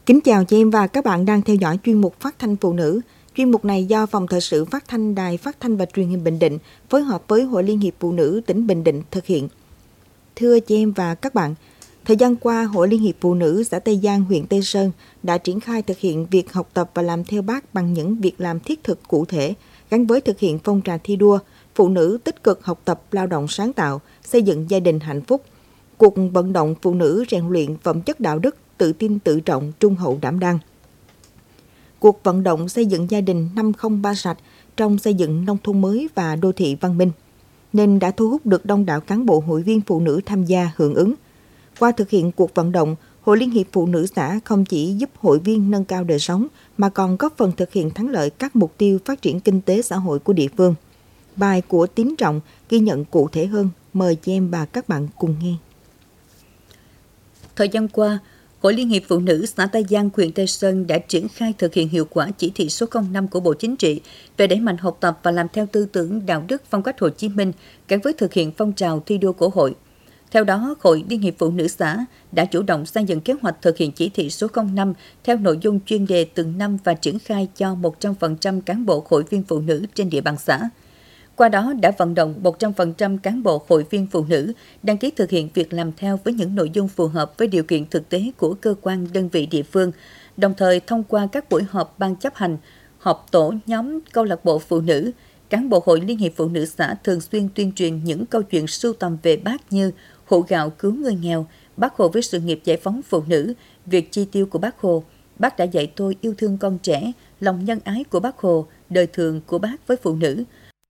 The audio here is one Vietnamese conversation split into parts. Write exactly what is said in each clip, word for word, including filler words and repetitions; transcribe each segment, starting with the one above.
Kính chào chị em và các bạn đang theo dõi chuyên mục Phát thanh Phụ nữ. Chuyên mục này do Phòng Thời sự Phát thanh Đài Phát thanh và Truyền hình Bình Định phối hợp với Hội Liên hiệp Phụ nữ tỉnh Bình Định thực hiện. Thưa chị em và các bạn, thời gian qua, Hội Liên hiệp Phụ nữ xã Tây Giang, huyện Tây Sơn đã triển khai thực hiện việc học tập và làm theo Bác bằng những việc làm thiết thực cụ thể, gắn với thực hiện phong trào thi đua, phụ nữ tích cực học tập, lao động sáng tạo, xây dựng gia đình hạnh phúc. Cuộc vận động phụ nữ rèn luyện phẩm chất đạo đức, tự tin tự trọng, trung hậu đảm đang. Cuộc vận động xây dựng gia đình năm không ba sạch trong xây dựng nông thôn mới và đô thị văn minh, nên đã thu hút được đông đảo cán bộ hội viên phụ nữ tham gia hưởng ứng. Qua thực hiện cuộc vận động, Hội Liên hiệp Phụ nữ xã không chỉ giúp hội viên nâng cao đời sống, mà còn góp phần thực hiện thắng lợi các mục tiêu phát triển kinh tế xã hội của địa phương. Bài của Tín Trọng ghi nhận cụ thể hơn, mời chị em và các bạn cùng nghe. Thời gian qua, Hội Liên hiệp Phụ nữ xã Tây Giang, huyện Tây Sơn đã triển khai thực hiện hiệu quả chỉ thị số không năm của Bộ Chính trị về đẩy mạnh học tập và làm theo tư tưởng đạo đức phong cách Hồ Chí Minh gắn với thực hiện phong trào thi đua của hội. Theo đó, Hội Liên hiệp Phụ nữ xã đã chủ động xây dựng kế hoạch thực hiện chỉ thị số không năm theo nội dung chuyên đề từng năm và triển khai cho một trăm phần trăm cán bộ hội viên phụ nữ trên địa bàn xã. Qua đó đã vận động một trăm phần trăm cán bộ hội viên phụ nữ đăng ký thực hiện việc làm theo với những nội dung phù hợp với điều kiện thực tế của cơ quan đơn vị địa phương, đồng thời thông qua các buổi họp ban chấp hành, họp tổ nhóm câu lạc bộ phụ nữ, cán bộ Hội Liên hiệp Phụ nữ xã thường xuyên tuyên truyền những câu chuyện sưu tầm về Bác như hộ gạo cứu người nghèo, Bác Hồ với sự nghiệp giải phóng phụ nữ, việc chi tiêu của Bác Hồ, Bác đã dạy tôi yêu thương con trẻ, lòng nhân ái của Bác Hồ, đời thường của Bác với phụ nữ.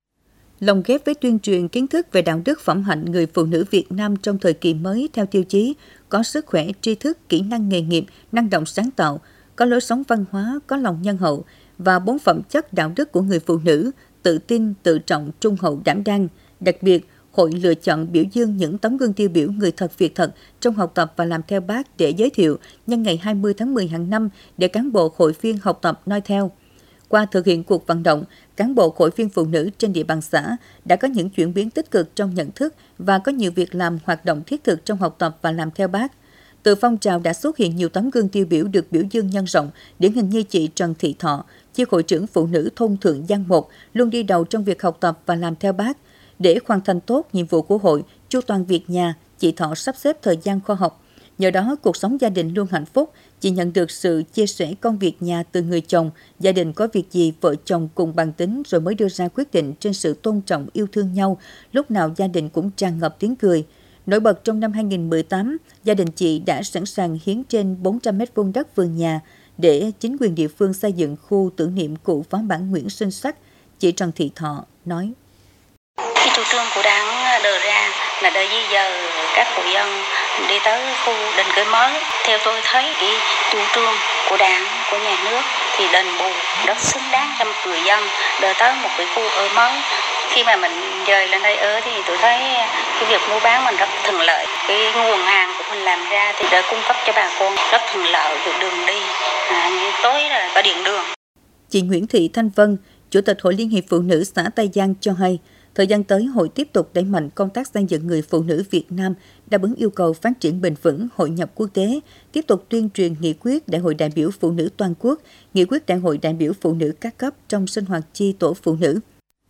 Lồng ghép với tuyên truyền kiến thức về đạo đức phẩm hạnh người phụ nữ Việt Nam trong thời kỳ mới theo tiêu chí có sức khỏe, tri thức, kỹ năng nghề nghiệp, năng động sáng tạo, có lối sống văn hóa, có lòng nhân hậu và bốn phẩm chất đạo đức của người phụ nữ, tự tin, tự trọng, trung hậu, đảm đang. Đặc biệt, Hội lựa chọn biểu dương những tấm gương tiêu biểu người thật việc thật trong học tập và làm theo Bác để giới thiệu nhân ngày hai mươi tháng mười hàng năm để cán bộ hội viên học tập noi theo. Qua thực hiện cuộc vận động, cán bộ hội viên phụ nữ trên địa bàn xã đã có những chuyển biến tích cực trong nhận thức và có nhiều việc làm hoạt động thiết thực trong học tập và làm theo Bác. Từ phong trào đã xuất hiện nhiều tấm gương tiêu biểu được biểu dương nhân rộng, điển hình như chị Trần Thị Thọ, chi hội trưởng phụ nữ thôn Thượng Giang một, luôn đi đầu trong việc học tập và làm theo Bác. Để hoàn thành tốt nhiệm vụ của hội, chu toàn việc nhà, chị Thọ sắp xếp thời gian khoa học. Nhờ đó, cuộc sống gia đình luôn hạnh phúc. Chị nhận được sự chia sẻ công việc nhà từ người chồng, gia đình có việc gì vợ chồng cùng bàn tính rồi mới đưa ra quyết định trên sự tôn trọng yêu thương nhau, lúc nào gia đình cũng tràn ngập tiếng cười. Nổi bật trong năm hai không một tám, gia đình chị đã sẵn sàng hiến trên bốn trăm mét vuông đất vườn nhà để chính quyền địa phương xây dựng khu tưởng niệm cụ phó bản Nguyễn Sinh Sắc. Chị Trần Thị Thọ nói. Cái chủ trương của Đảng đề ra là để di dời các hộ dân đi tới khu định cư mới. Theo tôi thấy cái chủ trương của Đảng, của nhà nước thì đền bù đất xứng đáng cho người dân để tới một cái khu ở mới. Khi mà mình dời lên đây ở thì tôi thấy cái việc mua bán mình rất thuận lợi. Cái nguồn hàng của mình làm ra thì để cung cấp cho bà con rất thuận lợi, việc đường đi, à, tối là có điện đường. Chị Nguyễn Thị Thanh Vân, Chủ tịch Hội Liên hiệp Phụ nữ xã Tây Giang cho hay, thời gian tới, hội tiếp tục đẩy mạnh công tác xây dựng người phụ nữ Việt Nam đáp ứng yêu cầu phát triển bền vững, hội nhập quốc tế, tiếp tục tuyên truyền nghị quyết Đại hội đại biểu phụ nữ toàn quốc, nghị quyết Đại hội đại biểu phụ nữ các cấp trong sinh hoạt chi tổ phụ nữ.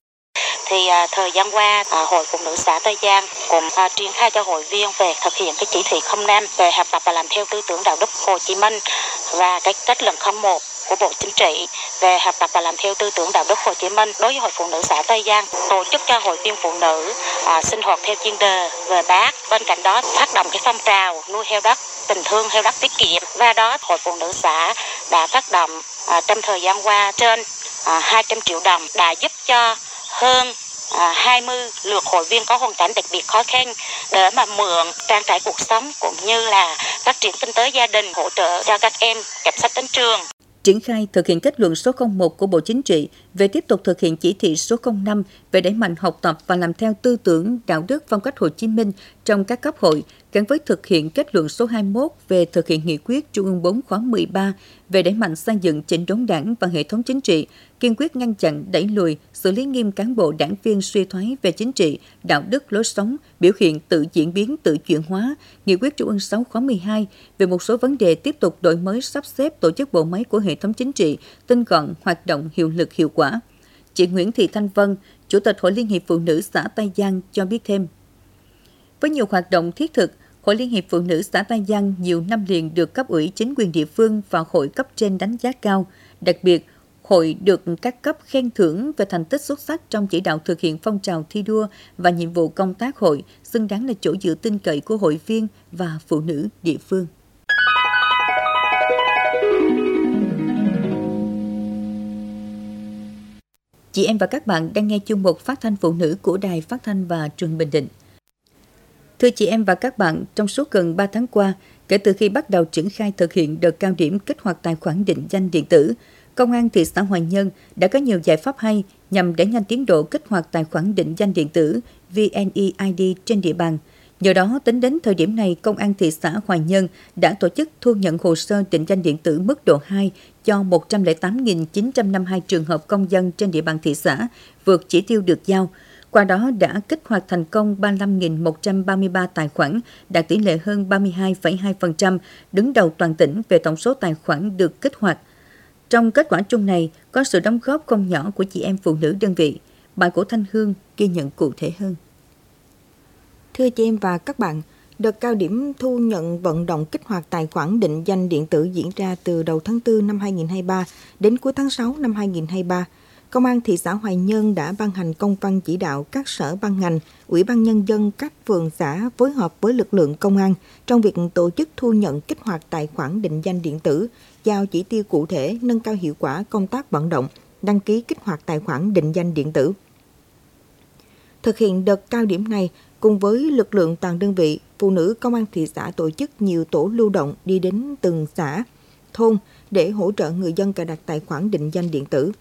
Thì à, thời gian qua, à, Hội Phụ nữ xã Tây Giang cũng à, triển khai cho hội viên về thực hiện cái chỉ thị không năm về học tập và làm theo tư tưởng đạo đức Hồ Chí Minh và cái kết luận không một của Bộ Chính trị về học tập và làm theo tư tưởng đạo đức Hồ Chí Minh. Đối với Hội Phụ nữ xã Tây Giang, tổ chức cho hội viên phụ nữ à, sinh hoạt theo chuyên đề về Bác. Bên cạnh đó, phát động cái phong trào nuôi heo đất, tình thương heo đất tiết kiệm. Và đó, Hội Phụ nữ xã đã phát động à, trong thời gian qua trên à, hai trăm triệu đồng đã giúp cho hơn à, hai mươi lượt hội viên có hoàn cảnh đặc biệt khó khăn để mà mượn trang trải cuộc sống cũng như là phát triển kinh tế gia đình, hỗ trợ cho các em kẹp sách đến trường. Triển khai thực hiện kết luận số không một của Bộ Chính trị về tiếp tục thực hiện chỉ thị số không năm về đẩy mạnh học tập và làm theo tư tưởng, đạo đức, phong cách Hồ Chí Minh trong các cấp hội, gắn với thực hiện kết luận số hai mươi mốt về thực hiện nghị quyết Trung ương bốn khóa mười ba về đẩy mạnh xây dựng chỉnh đốn Đảng và hệ thống chính trị, kiên quyết ngăn chặn, đẩy lùi, xử lý nghiêm cán bộ đảng viên suy thoái về chính trị, đạo đức, lối sống, biểu hiện tự diễn biến, tự chuyển hóa, nghị quyết Trung ương sáu khóa mười hai về một số vấn đề tiếp tục đổi mới sắp xếp tổ chức bộ máy của hệ thống chính trị, tinh gọn, hoạt động hiệu lực hiệu quả. Chị Nguyễn Thị Thanh Vân, Chủ tịch Hội Liên hiệp Phụ nữ xã Tây Giang cho biết thêm. Với nhiều hoạt động thiết thực, Hội Liên hiệp Phụ nữ xã Tây Giang nhiều năm liền được cấp ủy chính quyền địa phương và hội cấp trên đánh giá cao. Đặc biệt, hội được các cấp khen thưởng về thành tích xuất sắc trong chỉ đạo thực hiện phong trào thi đua và nhiệm vụ công tác hội, xứng đáng là chỗ dựa tin cậy của hội viên và phụ nữ địa phương. Chị em và các bạn đang nghe chuyên mục Phát thanh Phụ nữ của Đài Phát thanh và Truyền hình Bình Định. Thưa chị em và các bạn, trong suốt gần ba tháng qua, kể từ khi bắt đầu triển khai thực hiện đợt cao điểm kích hoạt tài khoản định danh điện tử, Công an thị xã Hoài Nhơn đã có nhiều giải pháp hay nhằm đẩy nhanh tiến độ kích hoạt tài khoản định danh điện tử vê en e i đê trên địa bàn. Nhờ đó, tính đến thời điểm này, Công an thị xã Hoài Nhơn đã tổ chức thu nhận hồ sơ định danh điện tử mức độ hai cho một trăm lẻ tám nghìn chín trăm năm mươi hai trường hợp công dân trên địa bàn thị xã, vượt chỉ tiêu được giao. Qua đó đã kích hoạt thành công ba mươi lăm nghìn một trăm ba mươi ba tài khoản, đạt tỷ lệ hơn ba mươi hai phẩy hai phần trăm, đứng đầu toàn tỉnh về tổng số tài khoản được kích hoạt. Trong kết quả chung này, có sự đóng góp không nhỏ của chị em phụ nữ đơn vị. Bài của Thanh Hương ghi nhận cụ thể hơn. Thưa chị em và các bạn, đợt cao điểm thu nhận vận động kích hoạt tài khoản định danh điện tử diễn ra từ đầu tháng tư năm hai nghìn không trăm hai mươi ba đến cuối tháng sáu năm hai nghìn không trăm hai mươi ba. Công an thị xã Hoài Nhơn đã ban hành công văn chỉ đạo các sở ban ngành, Ủy ban Nhân dân các phường xã phối hợp với lực lượng công an trong việc tổ chức thu nhận kích hoạt tài khoản định danh điện tử, giao chỉ tiêu cụ thể nâng cao hiệu quả công tác vận động, đăng ký kích hoạt tài khoản định danh điện tử. Thực hiện đợt cao điểm này, cùng với lực lượng toàn đơn vị, phụ nữ công an thị xã tổ chức nhiều tổ lưu động đi đến từng xã, thôn để hỗ trợ người dân cài đặt tài khoản định danh điện tử.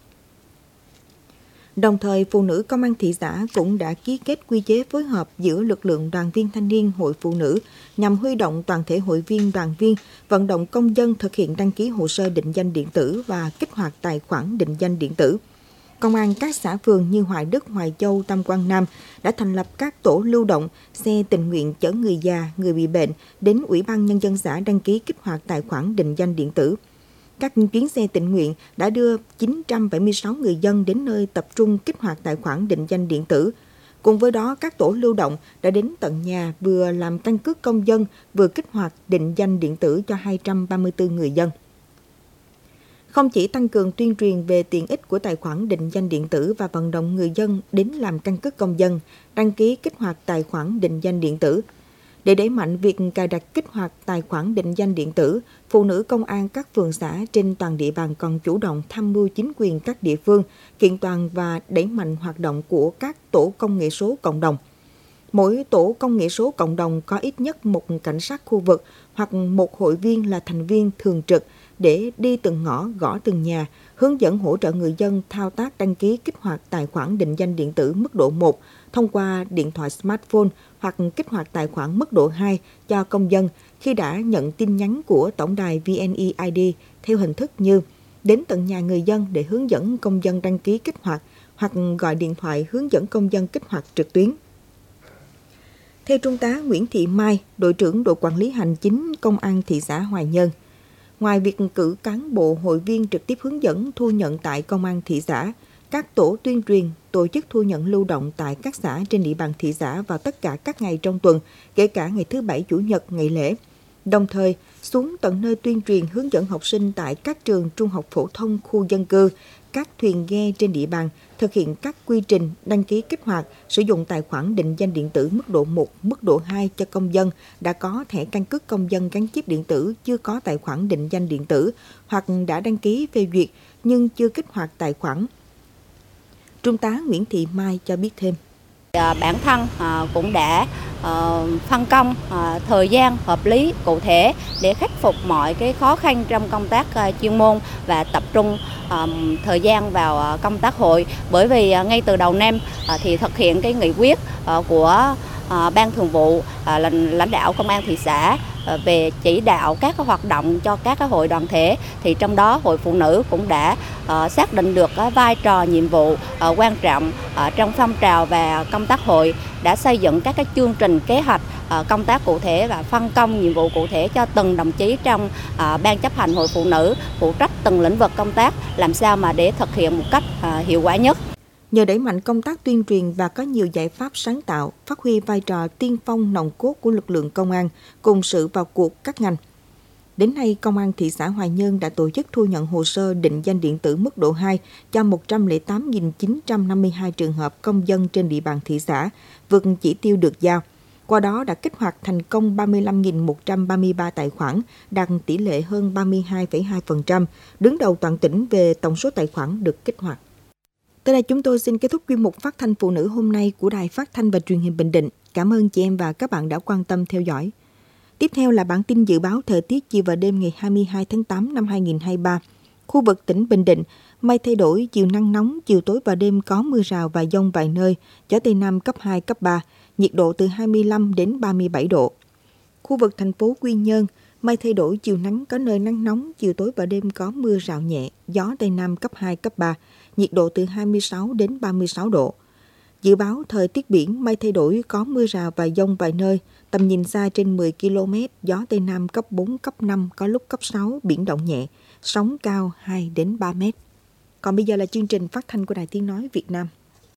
Đồng thời, phụ nữ công an thị xã cũng đã ký kết quy chế phối hợp giữa lực lượng đoàn viên thanh niên hội phụ nữ nhằm huy động toàn thể hội viên đoàn viên, vận động công dân thực hiện đăng ký hồ sơ định danh điện tử và kích hoạt tài khoản định danh điện tử. Công an các xã phường như Hoài Đức, Hoài Châu, Tam Quan Nam đã thành lập các tổ lưu động, xe tình nguyện chở người già, người bị bệnh đến Ủy ban Nhân dân xã đăng ký kích hoạt tài khoản định danh điện tử. Các chuyến xe tình nguyện đã đưa chín trăm bảy mươi sáu người dân đến nơi tập trung kích hoạt tài khoản định danh điện tử. Cùng với đó, các tổ lưu động đã đến tận nhà vừa làm căn cước công dân, vừa kích hoạt định danh điện tử cho hai trăm ba mươi tư người dân. Không chỉ tăng cường tuyên truyền về tiện ích của tài khoản định danh điện tử và vận động người dân đến làm căn cước công dân, đăng ký kích hoạt tài khoản định danh điện tử. Để đẩy mạnh việc cài đặt kích hoạt tài khoản định danh điện tử, phụ nữ công an các phường xã trên toàn địa bàn còn chủ động tham mưu chính quyền các địa phương, kiện toàn và đẩy mạnh hoạt động của các tổ công nghệ số cộng đồng. Mỗi tổ công nghệ số cộng đồng có ít nhất một cảnh sát khu vực hoặc một hội viên là thành viên thường trực để đi từng ngõ, gõ từng nhà, hướng dẫn hỗ trợ người dân thao tác đăng ký kích hoạt tài khoản định danh điện tử mức độ một thông qua điện thoại smartphone hoặc kích hoạt tài khoản mức độ hai cho công dân khi đã nhận tin nhắn của tổng đài vê en e i đê theo hình thức như đến tận nhà người dân để hướng dẫn công dân đăng ký kích hoạt hoặc gọi điện thoại hướng dẫn công dân kích hoạt trực tuyến. Theo Trung tá Nguyễn Thị Mai, đội trưởng đội quản lý hành chính Công an thị xã Hoài Nhơn, ngoài việc cử cán bộ hội viên trực tiếp hướng dẫn thu nhận tại công an thị xã, các tổ tuyên truyền tổ chức thu nhận lưu động tại các xã trên địa bàn thị xã vào tất cả các ngày trong tuần, kể cả ngày thứ Bảy, Chủ nhật, ngày lễ. Đồng thời, xuống tận nơi tuyên truyền hướng dẫn học sinh tại các trường trung học phổ thông, khu dân cư, các thuyền ghe trên địa bàn thực hiện các quy trình đăng ký kích hoạt, sử dụng tài khoản định danh điện tử mức độ một, mức độ hai cho công dân đã có thẻ căn cước công dân gắn chip điện tử, chưa có tài khoản định danh điện tử hoặc đã đăng ký phê duyệt nhưng chưa kích hoạt tài khoản. Trung tá Nguyễn Thị Mai cho biết thêm. Bản thân cũng đã phân công thời gian hợp lý cụ thể để khắc phục mọi cái khó khăn trong công tác chuyên môn và tập trung thời gian vào công tác hội, bởi vì ngay từ đầu năm thì thực hiện cái nghị quyết của Ban Thường vụ lãnh đạo Công an thị xã về chỉ đạo các hoạt động cho các hội đoàn thể, thì trong đó Hội Phụ Nữ cũng đã xác định được vai trò nhiệm vụ quan trọng trong phong trào và công tác hội, đã xây dựng các cái chương trình kế hoạch công tác cụ thể và phân công nhiệm vụ cụ thể cho từng đồng chí trong Ban chấp hành Hội Phụ Nữ phụ trách từng lĩnh vực công tác, làm sao mà để thực hiện một cách hiệu quả nhất. Nhờ đẩy mạnh công tác tuyên truyền và có nhiều giải pháp sáng tạo, phát huy vai trò tiên phong nòng cốt của lực lượng công an cùng sự vào cuộc các ngành. Đến nay, Công an thị xã Hoài Nhơn đã tổ chức thu nhận hồ sơ định danh điện tử mức độ hai cho một trăm lẻ tám nghìn chín trăm năm mươi hai trường hợp công dân trên địa bàn thị xã, vượt chỉ tiêu được giao. Qua đó đã kích hoạt thành công ba mươi lăm nghìn một trăm ba mươi ba tài khoản, đạt tỷ lệ hơn ba mươi hai phẩy hai phần trăm, đứng đầu toàn tỉnh về tổng số tài khoản được kích hoạt. Tới đây chúng tôi xin kết thúc chuyên mục Phát thanh Phụ nữ hôm nay của Đài Phát thanh và Truyền hình Bình Định. Cảm ơn chị em và các bạn đã quan tâm theo dõi. Tiếp theo là bản tin dự báo thời tiết chiều và đêm ngày hai mươi hai tháng tám năm hai nghìn không trăm hai mươi ba. Khu vực tỉnh Bình Định, mây thay đổi, chiều nắng nóng, chiều tối và đêm có mưa rào và dông vài nơi, gió Tây Nam cấp hai, cấp ba, nhiệt độ từ hai mươi lăm đến ba mươi bảy độ. Khu vực thành phố Quy Nhơn, mây thay đổi, chiều nắng có nơi nắng nóng, chiều tối và đêm có mưa rào nhẹ, gió Tây Nam cấp hai, cấp ba, nhiệt độ từ hai mươi sáu đến ba mươi sáu độ. Dự báo thời tiết biển, mây thay đổi, có mưa rào và dông vài nơi, tầm nhìn xa trên mười ki lô mét, gió Tây Nam cấp bốn, cấp năm, có lúc cấp sáu, biển động nhẹ, sóng cao hai đến ba mét. Còn bây giờ là chương trình phát thanh của Đài Tiếng Nói Việt Nam.